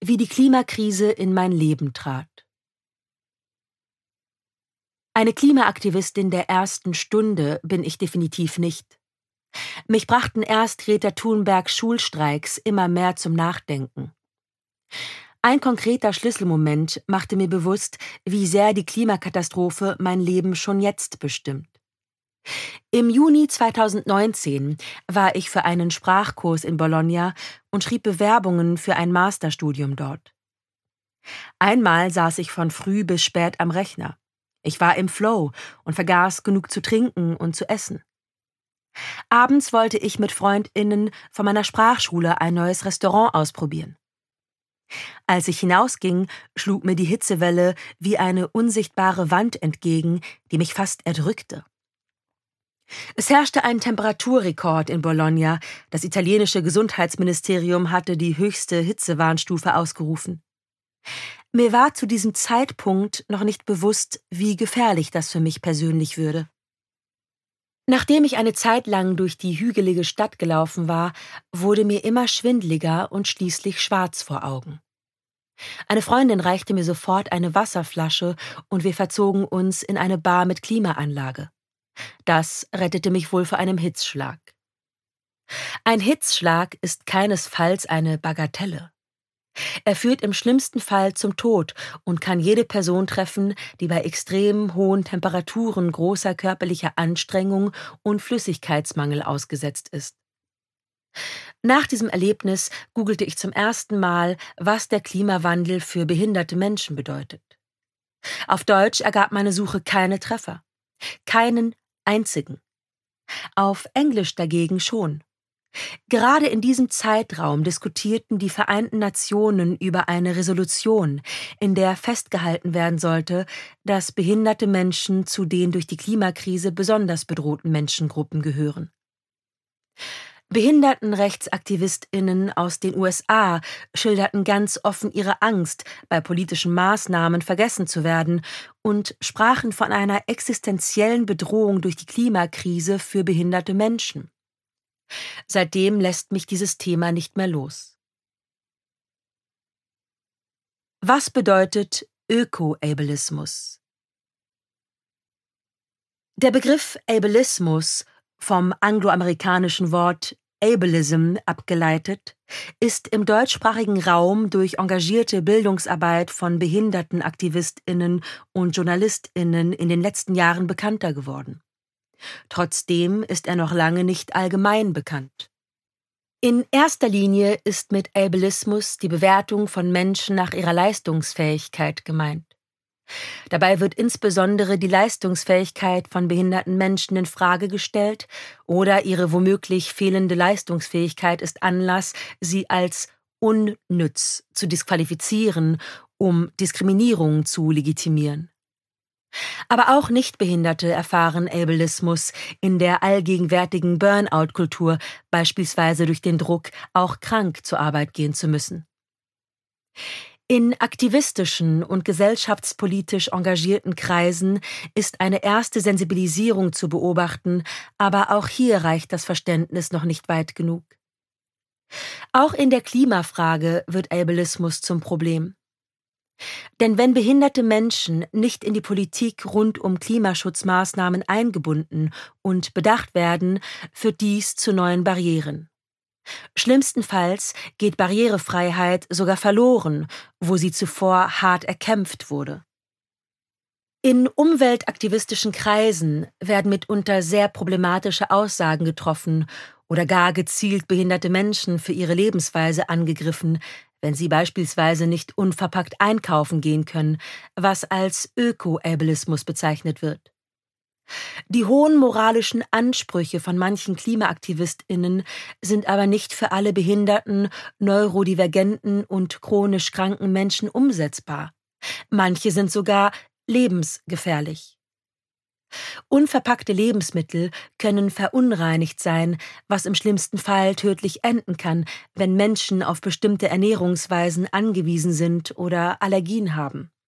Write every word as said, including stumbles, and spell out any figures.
Wie die Klimakrise in mein Leben trat. Eine Klimaaktivistin der ersten Stunde bin ich definitiv nicht. Mich brachten erst Greta Thunbergs Schulstreiks immer mehr zum Nachdenken. Ein konkreter Schlüsselmoment machte mir bewusst, wie sehr die Klimakatastrophe mein Leben schon jetzt bestimmt. Im Juni zweitausendneunzehn war ich für einen Sprachkurs in Bologna und schrieb Bewerbungen für ein Masterstudium dort. Einmal saß ich von früh bis spät am Rechner. Ich war im Flow und vergaß genug zu trinken und zu essen. Abends wollte ich mit FreundInnen von meiner Sprachschule ein neues Restaurant ausprobieren. Als ich hinausging, schlug mir die Hitzewelle wie eine unsichtbare Wand entgegen, die mich fast erdrückte. Es herrschte ein Temperaturrekord in Bologna. Das italienische Gesundheitsministerium hatte die höchste Hitzewarnstufe ausgerufen. Mir war zu diesem Zeitpunkt noch nicht bewusst, wie gefährlich das für mich persönlich würde. Nachdem ich eine Zeit lang durch die hügelige Stadt gelaufen war, wurde mir immer schwindeliger und schließlich schwarz vor Augen. Eine Freundin reichte mir sofort eine Wasserflasche und wir verzogen uns in eine Bar mit Klimaanlage. Das rettete mich wohl vor einem Hitzschlag. Ein Hitzschlag ist keinesfalls eine Bagatelle. Er führt im schlimmsten Fall zum Tod und kann jede Person treffen, die bei extrem hohen Temperaturen großer körperlicher Anstrengung und Flüssigkeitsmangel ausgesetzt ist. Nach diesem Erlebnis googelte ich zum ersten Mal, was der Klimawandel für behinderte Menschen bedeutet. Auf Deutsch ergab meine Suche keine Treffer. Keinen einzigen. Auf Englisch dagegen schon. Gerade in diesem Zeitraum diskutierten die Vereinten Nationen über eine Resolution, in der festgehalten werden sollte, dass behinderte Menschen zu den durch die Klimakrise besonders bedrohten Menschengruppen gehören. Behindertenrechtsaktivistinnen aus den U S A schilderten ganz offen ihre Angst, bei politischen Maßnahmen vergessen zu werden und sprachen von einer existenziellen Bedrohung durch die Klimakrise für behinderte Menschen. Seitdem lässt mich dieses Thema nicht mehr los. Was bedeutet Öko-Ableismus? Der Begriff Ableismus, vom angloamerikanischen Wort Ableism abgeleitet, ist im deutschsprachigen Raum durch engagierte Bildungsarbeit von BehindertenaktivistInnen und JournalistInnen in den letzten Jahren bekannter geworden. Trotzdem ist er noch lange nicht allgemein bekannt. In erster Linie ist mit Ableismus die Bewertung von Menschen nach ihrer Leistungsfähigkeit gemeint. Dabei wird insbesondere die Leistungsfähigkeit von behinderten Menschen in Frage gestellt oder ihre womöglich fehlende Leistungsfähigkeit ist Anlass, sie als unnütz zu disqualifizieren, um Diskriminierung zu legitimieren. Aber auch Nichtbehinderte erfahren Ableismus in der allgegenwärtigen Burnout-Kultur, beispielsweise durch den Druck, auch krank zur Arbeit gehen zu müssen. In aktivistischen und gesellschaftspolitisch engagierten Kreisen ist eine erste Sensibilisierung zu beobachten, aber auch hier reicht das Verständnis noch nicht weit genug. Auch in der Klimafrage wird Ableismus zum Problem. Denn wenn behinderte Menschen nicht in die Politik rund um Klimaschutzmaßnahmen eingebunden und bedacht werden, führt dies zu neuen Barrieren. Schlimmstenfalls geht Barrierefreiheit sogar verloren, wo sie zuvor hart erkämpft wurde. In umweltaktivistischen Kreisen werden mitunter sehr problematische Aussagen getroffen oder gar gezielt behinderte Menschen für ihre Lebensweise angegriffen, wenn sie beispielsweise nicht unverpackt einkaufen gehen können, was als Öko-Ableismus bezeichnet wird. Die hohen moralischen Ansprüche von manchen KlimaaktivistInnen sind aber nicht für alle behinderten, neurodivergenten und chronisch kranken Menschen umsetzbar. Manche sind sogar lebensgefährlich. Unverpackte Lebensmittel können verunreinigt sein, was im schlimmsten Fall tödlich enden kann, wenn Menschen auf bestimmte Ernährungsweisen angewiesen sind oder Allergien haben.